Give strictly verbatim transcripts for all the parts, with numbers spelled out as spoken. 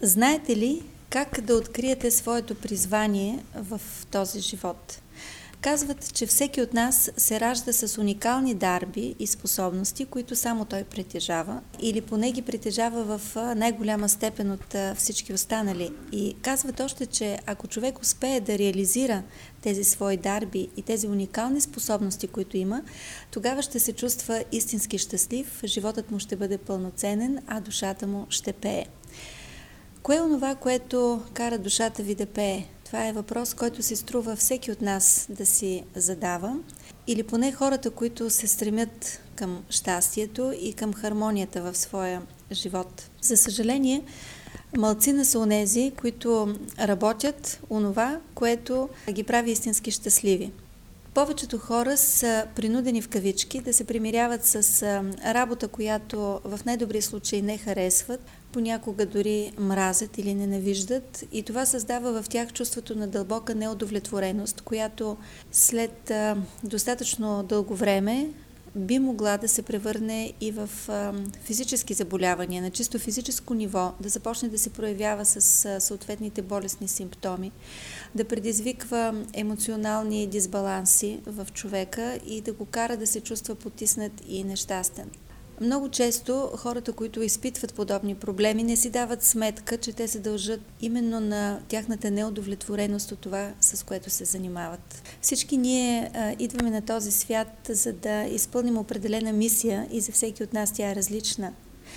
Знаете ли как да откриете своето призвание в този живот? Казват, че всеки от нас се ражда с уникални дарби и способности, които само той притежава, или поне ги притежава в най-голяма степен от всички останали. И казват още, че ако човек успее да реализира тези свои дарби и тези уникални способности, които има, тогава ще се чувства истински щастлив, животът му ще бъде пълноценен, а душата му ще пее. Кое е онова, което кара душата ви да пее? Това е въпрос, който се струва всеки от нас да си задава, или поне хората, които се стремят към щастието и към хармонията в своя живот. За съжаление, малцина са онези, които работят онова, което ги прави истински щастливи. Повечето хора са принудени в кавички да се примиряват с работа, която в най-добрия случай не харесват, понякога дори мразят или ненавиждат, и това създава в тях чувството на дълбока неудовлетвореност, която след а, достатъчно дълго време би могла да се превърне и в а, физически заболявания, на чисто физическо ниво, да започне да се проявява с а, съответните болестни симптоми, да предизвиква емоционални дисбаланси в човека и да го кара да се чувства потиснат и нещастен. Много често хората, които изпитват подобни проблеми, не си дават сметка, че те се дължат именно на тяхната неудовлетвореност от това, с което се занимават. Всички ние а, идваме на този свят, за да изпълним определена мисия, и за всеки от нас тя е различна.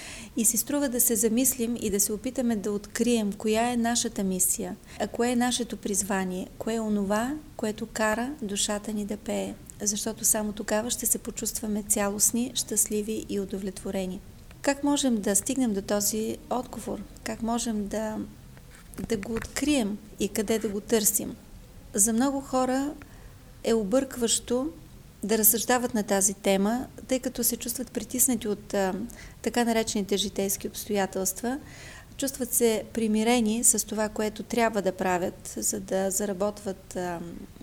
И се струва да се замислим и да се опитаме да открием коя е нашата мисия, а кое е нашето призвание, кое е онова, което кара душата ни да пее. Защото само тогава ще се почувстваме цялостни, щастливи и удовлетворени. Как можем да стигнем до този отговор? Как можем да, да го открием и къде да го търсим? За много хора е объркващо да разсъждават на тази тема, тъй като се чувстват притиснати от а, така наречените житейски обстоятелства, чувстват се примирени с това, което трябва да правят, за да заработват а,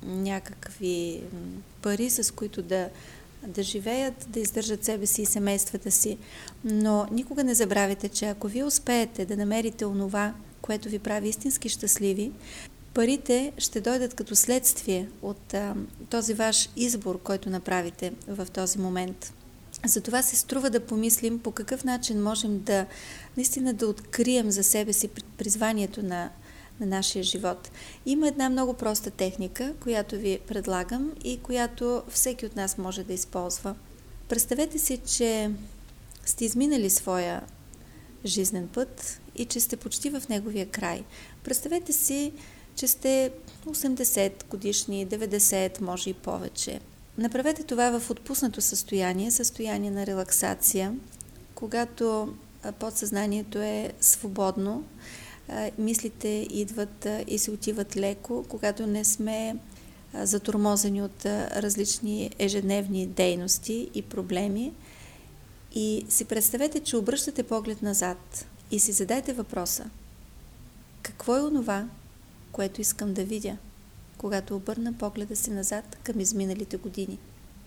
някакви пари, с които да, да живеят, да издържат себе си и семействата си. Но никога не забравяйте, че ако вие успеете да намерите онова, което ви прави истински щастливи, парите ще дойдат като следствие от а, този ваш избор, който направите в този момент. Затова се струва да помислим по какъв начин можем да наистина да открием за себе си призванието на, на нашия живот. Има една много проста техника, която ви предлагам и която всеки от нас може да използва. Представете си, че сте изминали своя жизнен път и че сте почти в неговия край. Представете си, че сте осемдесет годишни, деветдесет, може и повече. Направете това в отпуснато състояние, състояние на релаксация, когато подсъзнанието е свободно, мислите идват и се отиват леко, когато не сме затормозени от различни ежедневни дейности и проблеми. И си представете, че обръщате поглед назад и си задайте въпроса: какво е онова, което искам да видя, когато обърна погледа си назад към изминалите години?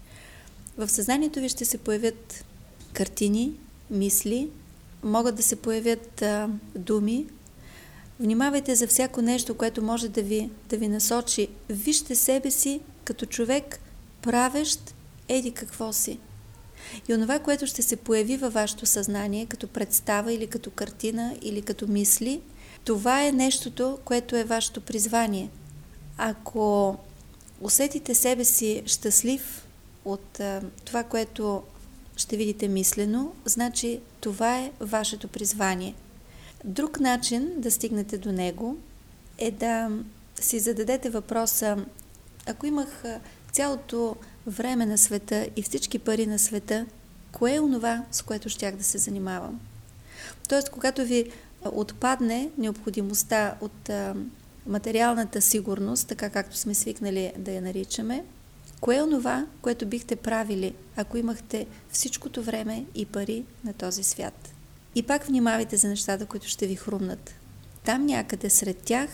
В съзнанието ви ще се появят картини, мисли, могат да се появят а, думи. Внимавайте за всяко нещо, което може да ви, да ви насочи. Вижте себе си като човек, правещ еди какво си. И онова, което ще се появи във вашето съзнание, като представа или като картина или като мисли, това е нещото, което е вашето призвание. Ако усетите себе си щастлив от а, това, което ще видите мислено, значи това е вашето призвание. Друг начин да стигнете до него е да си зададете въпроса: ако имах цялото време на света и всички пари на света, кое е онова, с което щях да се занимавам? Тоест, когато ви отпадне необходимостта от а, материалната сигурност, така както сме свикнали да я наричаме, кое е онова, което бихте правили, ако имахте всичкото време и пари на този свят? И пак внимавайте за нещата, които ще ви хрумнат. Там някъде сред тях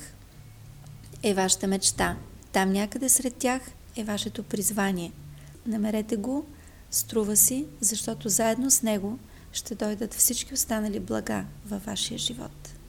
е вашата мечта. Там някъде сред тях е вашето призвание. Намерете го, струва си, защото заедно с него ще дойдат всички останали блага във вашия живот.